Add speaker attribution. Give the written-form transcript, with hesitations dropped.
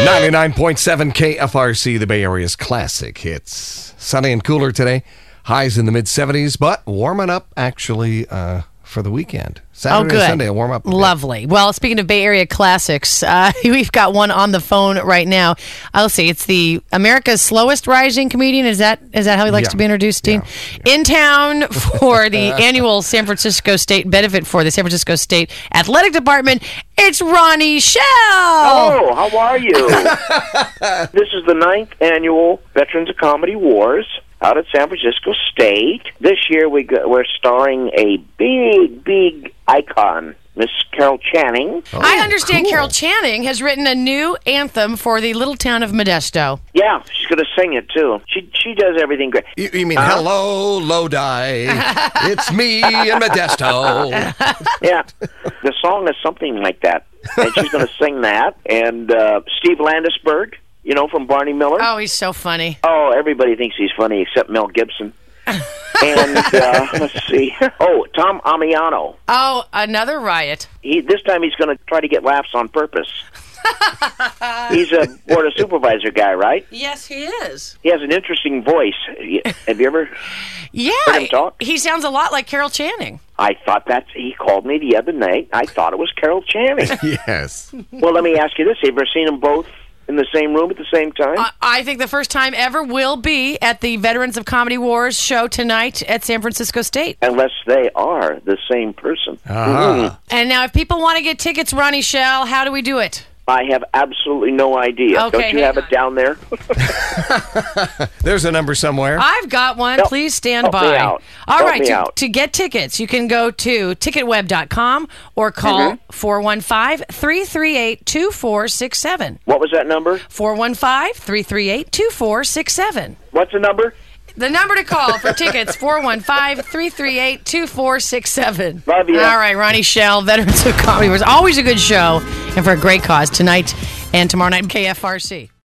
Speaker 1: 99.7 KFRC, the Bay Area's classic hits. Sunny and cooler today. Highs in the mid-70s, but warming up actually for the weekend. Saturday and Sunday will warm up a bit.
Speaker 2: Lovely. Well, speaking of Bay Area classics, we've got one on the phone right now. Let's see. It's the America's slowest rising comedian. Is that how he likes to be introduced, Dean? Yeah. In town for the annual San Francisco State benefit for the San Francisco State Athletic Department. It's Ronnie Shell.
Speaker 3: Hello, how are you? This is the 9th annual Veterans of Comedy Wars out at San Francisco State. This year we're starring a big icon, Miss Carol Channing.
Speaker 2: Oh, I understand cool. Carol Channing has written a new anthem for the little town of Modesto.
Speaker 3: Yeah, she's going to sing it, too. She does everything great.
Speaker 1: You mean, hello, Lodi, it's me in Modesto.
Speaker 3: Yeah, the song is something like that. And she's going to sing that. And Steve Landesberg, you know, from Barney Miller.
Speaker 2: Oh, he's so funny.
Speaker 3: Oh, everybody thinks he's funny except Mel Gibson. And let's see. Oh, Tom Amiano.
Speaker 2: Oh, another riot.
Speaker 3: This time he's going to try to get laughs on purpose. He's a board of supervisor guy, right?
Speaker 2: Yes, he is.
Speaker 3: He has an interesting voice. Have you ever heard him talk?
Speaker 2: He sounds a lot like Carol Channing.
Speaker 3: I thought he called me the other night. I thought it was Carol Channing.
Speaker 1: Yes.
Speaker 3: Well, let me ask you this. Have you ever seen them both in the same room at the same time?
Speaker 2: I think the first time ever will be at the Veterans of Comedy Wars show tonight at San Francisco State.
Speaker 3: Unless they are the same person.
Speaker 1: Uh-huh.
Speaker 2: And now if people want to get tickets, Ronnie Shell, how do we do it?
Speaker 3: I have absolutely no idea.
Speaker 2: Okay,
Speaker 3: don't you have it down there?
Speaker 1: There's a number somewhere.
Speaker 2: I've got one. Please stand by.
Speaker 3: Me out.
Speaker 2: All
Speaker 3: help
Speaker 2: right,
Speaker 3: me out.
Speaker 2: To get tickets, you can go to ticketweb.com or call 415-338-2467.
Speaker 3: What was that number?
Speaker 2: 415-338-2467.
Speaker 3: What's the number?
Speaker 2: The number to call for tickets, 415-338-2467.
Speaker 3: Love you.
Speaker 2: All right, Ronnie Shell, Veterans of Comedy. It was always a good show and for a great cause tonight and tomorrow night in KFRC.